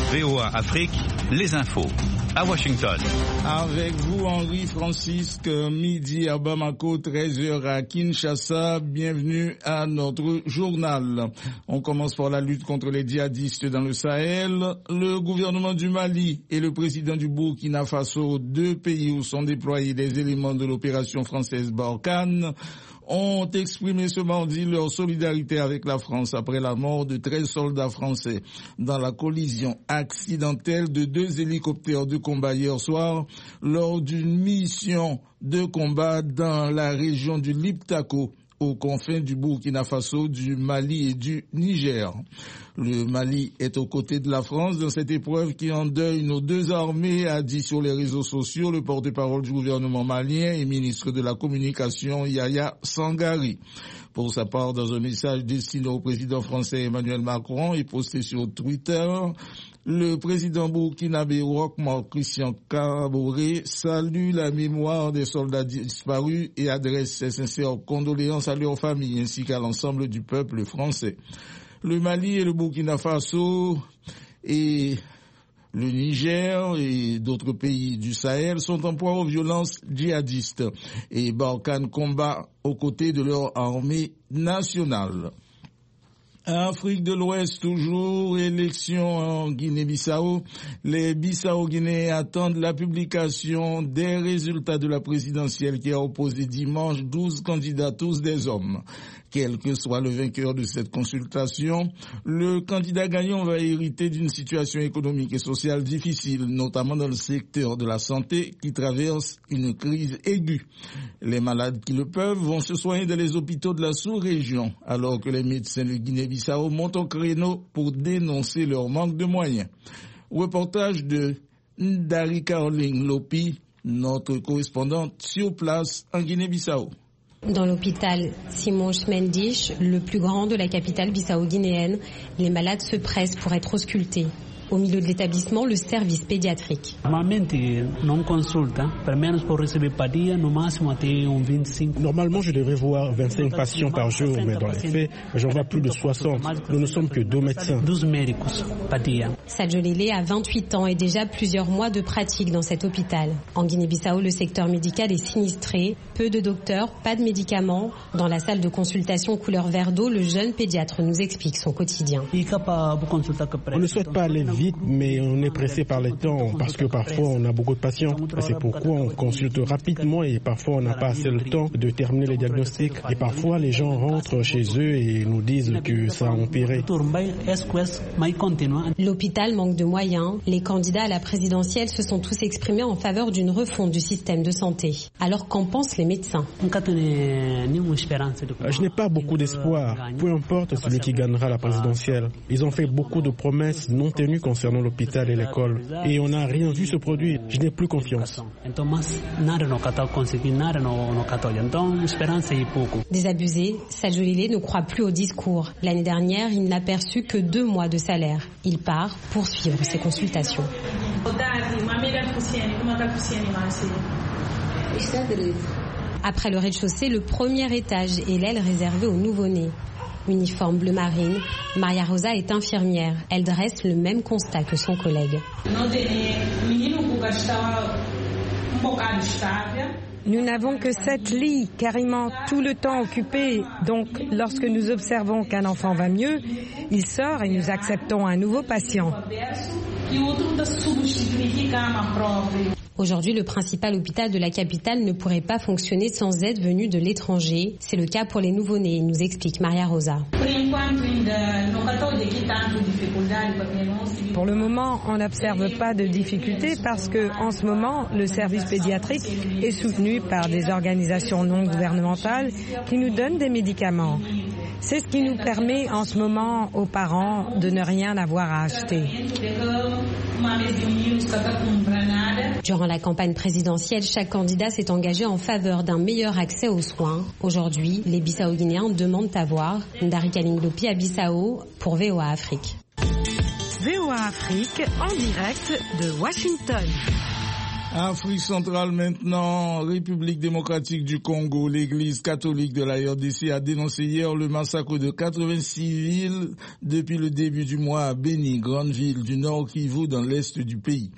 VOA Afrique, les infos. À Washington. Avec vous, Henri Francisque, midi à Bamako, 13h à Kinshasa. Bienvenue à notre journal. On commence par la lutte contre les djihadistes dans le Sahel. Le gouvernement du Mali et le président du Burkina Faso, deux pays où sont déployés des éléments de l'opération française Barkhane, ont exprimé ce mardi leur solidarité avec la France après la mort de 13 soldats français dans la collision accidentelle de deux hélicoptères de combat hier soir lors d'une mission de combat dans la région du Liptako, aux confins du Burkina Faso, du Mali et du Niger. Le Mali est aux côtés de la France dans cette épreuve qui endeuille nos deux armées, a dit sur les réseaux sociaux le porte-parole du gouvernement malien et ministre de la Communication, Yaya Sangari. Pour sa part, dans un message destiné au président français Emmanuel Macron et posté sur Twitter, le président burkinabé Roch-Marc Christian Kaboré salue la mémoire des soldats disparus et adresse ses sincères condoléances à leurs familles ainsi qu'à l'ensemble du peuple français. Le Mali et le Burkina Faso et le Niger et d'autres pays du Sahel sont en proie aux violences djihadistes et Barkhane combat aux côtés de leur armée nationale. Afrique de l'Ouest, toujours, élection en Guinée-Bissau. Les Bissau-Guinéens attendent la publication des résultats de la présidentielle qui a opposé dimanche 12 candidats, tous des hommes. Quel que soit le vainqueur de cette consultation, le candidat gagnant va hériter d'une situation économique et sociale difficile, notamment dans le secteur de la santé qui traverse une crise aiguë. Les malades qui le peuvent vont se soigner dans les hôpitaux de la sous-région, alors que les médecins de Guinée-Bissau montent au créneau pour dénoncer leur manque de moyens. Reportage de Ndari Caroline Lopi, notre correspondante sur place en Guinée-Bissau. Dans l'hôpital Simon Schmendish, le plus grand de la capitale bissau-guinéenne, les malades se pressent pour être auscultés. Au milieu de l'établissement, le service pédiatrique. Normalement, je devrais voir 25 patients par jour, mais dans les faits, j'en vois plus de 60. Nous ne sommes que 2 médecins. Sadjolele a 28 ans et déjà plusieurs mois de pratique dans cet hôpital. En Guinée-Bissau, le secteur médical est sinistré. Peu de docteurs, pas de médicaments. Dans la salle de consultation couleur vert d'eau, le jeune pédiatre nous explique son quotidien. On ne souhaite pas aller vite, mais on est pressé par les temps parce que parfois on a beaucoup de patients. C'est pourquoi on consulte rapidement et parfois on n'a pas assez le temps de terminer les diagnostics. Et parfois les gens rentrent chez eux et nous disent que ça a empiré. L'hôpital manque de moyens. Les candidats à la présidentielle se sont tous exprimés en faveur d'une refonte du système de santé. Alors qu'en pensent les médecins? Je n'ai pas beaucoup d'espoir. Peu importe celui qui gagnera la présidentielle. Ils ont fait beaucoup de promesses non tenues concernant l'hôpital et l'école. Et on n'a rien vu se produire. Je n'ai plus confiance. Désabusé, Sadjolele ne croit plus au discours. L'année dernière, il n'a perçu que 2 mois de salaire. Il part pour suivre ses consultations. Après le rez-de-chaussée, le premier étage est l'aile réservée aux nouveau-nés. Uniforme bleu marine, Maria Rosa est infirmière. Elle dresse le même constat que son collègue. Nous n'avons que 7 lits, carrément tout le temps occupés. Donc, lorsque nous observons qu'un enfant va mieux, il sort et nous acceptons un nouveau patient. Aujourd'hui, le principal hôpital de la capitale ne pourrait pas fonctionner sans aide venue de l'étranger. C'est le cas pour les nouveau-nés, nous explique Maria Rosa. Pour le moment, on n'observe pas de difficultés parce que, en ce moment, le service pédiatrique est soutenu par des organisations non gouvernementales qui nous donnent des médicaments. C'est ce qui nous permet en ce moment aux parents de ne rien avoir à acheter. Durant la campagne présidentielle, chaque candidat s'est engagé en faveur d'un meilleur accès aux soins. Aujourd'hui, les Bissau-Guinéens demandent à voir. Ndari Kalinglopi à Bissau pour VOA Afrique. VOA Afrique en direct de Washington. Afrique centrale maintenant, République démocratique du Congo, l'église catholique de la RDC a dénoncé hier le massacre de 86 civils depuis le début du mois à Beni, grande ville du Nord Kivu dans l'est du pays.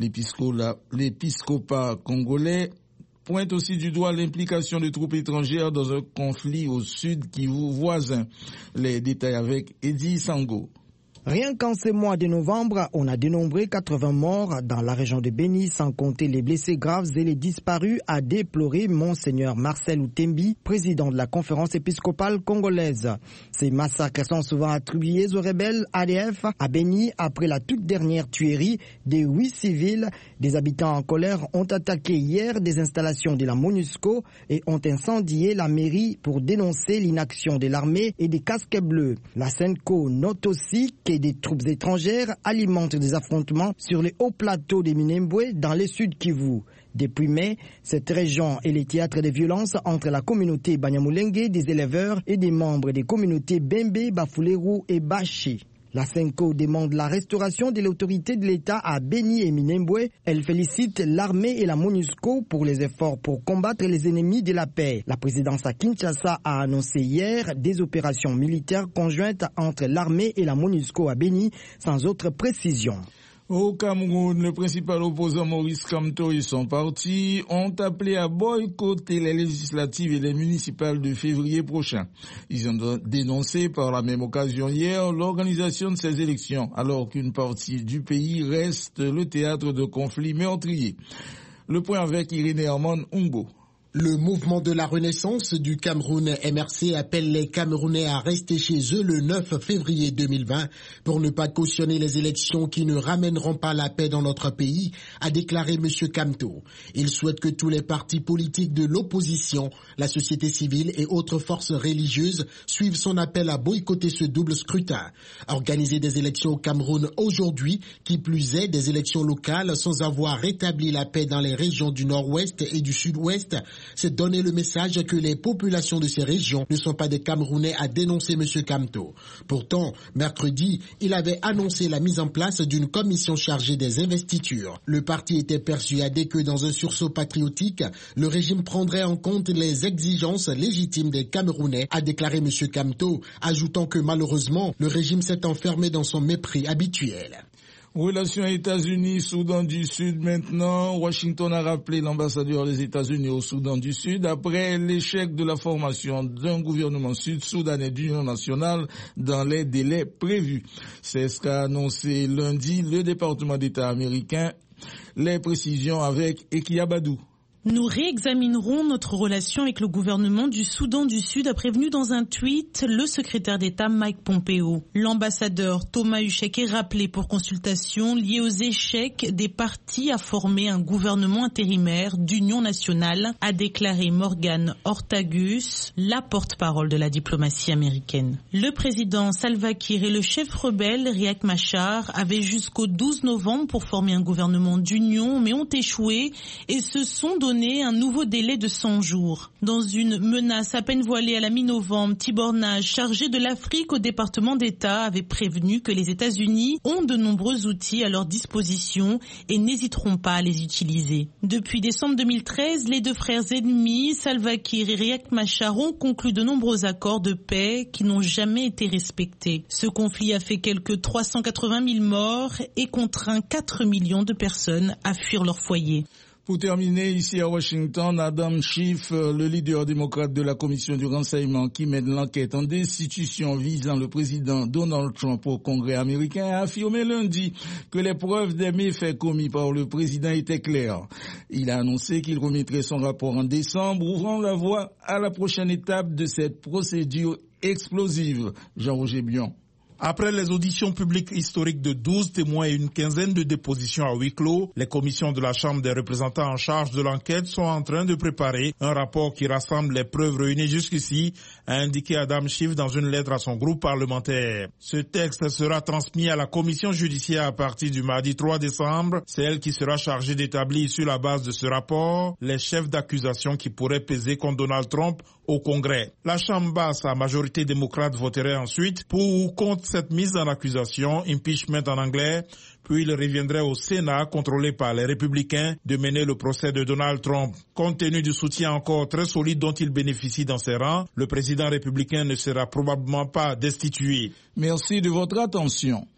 L'épiscopat congolais pointe aussi du doigt l'implication de troupes étrangères dans un conflit au sud Kivu voisin. Les détails avec Eddie Sango. Rien qu'en ce mois de novembre, on a dénombré 80 morts dans la région de Beni, sans compter les blessés graves et les disparus, a déploré Monseigneur Marcel Outembi, président de la conférence épiscopale congolaise. Ces massacres sont souvent attribués aux rebelles ADF à Beni après la toute dernière tuerie des 8 civils. Des habitants en colère ont attaqué hier des installations de la MONUSCO et ont incendié la mairie pour dénoncer l'inaction de l'armée et des casques bleus. La SENCO note aussi que des troupes étrangères alimentent des affrontements sur les hauts plateaux de Minembwe dans le sud Kivu. Depuis mai, cette région est le théâtre de violences entre la communauté Banyamulenge des éleveurs et des membres des communautés Bembe, Bafuleru et Bashi. La SENCO demande la restauration de l'autorité de l'État à Beni et Minembwe. Elle félicite l'armée et la MONUSCO pour les efforts pour combattre les ennemis de la paix. La présidence à Kinshasa a annoncé hier des opérations militaires conjointes entre l'armée et la MONUSCO à Beni, sans autre précision. Au Cameroun, le principal opposant Maurice Kamto et son parti ont appelé à boycotter les législatives et les municipales de février prochain. Ils ont dénoncé par la même occasion hier l'organisation de ces élections, alors qu'une partie du pays reste le théâtre de conflits meurtriers. Le point avec Irénée Armand Ungo. Le mouvement de la Renaissance du Cameroun MRC appelle les Camerounais à rester chez eux le 9 février 2020 pour ne pas cautionner les élections qui ne ramèneront pas la paix dans notre pays, a déclaré M. Kamto. Il souhaite que tous les partis politiques de l'opposition, la société civile et autres forces religieuses suivent son appel à boycotter ce double scrutin. Organiser des élections au Cameroun aujourd'hui, qui plus est des élections locales sans avoir rétabli la paix dans les régions du nord-ouest et du sud-ouest, c'est donner le message que les populations de ces régions ne sont pas des Camerounais, a dénoncé M. Kamto. Pourtant, mercredi, il avait annoncé la mise en place d'une commission chargée des investitures. Le parti était persuadé que dans un sursaut patriotique, le régime prendrait en compte les exigences légitimes des Camerounais, a déclaré M. Kamto, ajoutant que malheureusement, le régime s'est enfermé dans son mépris habituel. Relations États-Unis-Soudan du Sud maintenant. Washington a rappelé l'ambassadeur des États-Unis au Soudan du Sud après l'échec de la formation d'un gouvernement sud-soudanais d'union nationale dans les délais prévus. C'est ce qu'a annoncé lundi le département d'État américain. Les précisions avec Ekia Badou. Nous réexaminerons notre relation avec le gouvernement du Soudan du Sud, a prévenu dans un tweet le secrétaire d'État Mike Pompeo. L'ambassadeur Thomas Huchek est rappelé pour consultation liée aux échecs des partis à former un gouvernement intérimaire d'union nationale, a déclaré Morgan Ortagus, la porte-parole de la diplomatie américaine. Le président Salva Kiir et le chef rebelle Riek Machar avaient jusqu'au 12 novembre pour former un gouvernement d'union, mais ont échoué et se sont donné un nouveau délai de 100 jours. Dans une menace à peine voilée à la mi-novembre, Tibor Nage, chargé de l'Afrique au département d'État, avait prévenu que les États-Unis ont de nombreux outils à leur disposition et n'hésiteront pas à les utiliser. Depuis décembre 2013, les deux frères ennemis, Salva Kiir et Riek Machar, ont conclu de nombreux accords de paix qui n'ont jamais été respectés. Ce conflit a fait quelques 380 000 morts et contraint 4 millions de personnes à fuir leur foyer. Pour terminer, ici à Washington, Adam Schiff, le leader démocrate de la commission du renseignement qui mène l'enquête en destitution visant le président Donald Trump au Congrès américain, a affirmé lundi que les preuves des méfaits commis par le président étaient claires. Il a annoncé qu'il remettrait son rapport en décembre, ouvrant la voie à la prochaine étape de cette procédure explosive. Jean-Roger Bion. Après les auditions publiques historiques de 12 témoins et une quinzaine de dépositions à huis clos, les commissions de la Chambre des représentants en charge de l'enquête sont en train de préparer un rapport qui rassemble les preuves réunies jusqu'ici, a indiqué Adam Schiff dans une lettre à son groupe parlementaire. Ce texte sera transmis à la commission judiciaire à partir du mardi 3 décembre. C'est elle qui sera chargée d'établir sur la base de ce rapport les chefs d'accusation qui pourraient peser contre Donald Trump au Congrès. La Chambre basse à majorité démocrate voterait ensuite pour ou contre cette mise en accusation, impeachment en anglais, puis il reviendrait au Sénat, contrôlé par les Républicains, de mener le procès de Donald Trump. Compte tenu du soutien encore très solide dont il bénéficie dans ses rangs, le président républicain ne sera probablement pas destitué. Merci de votre attention.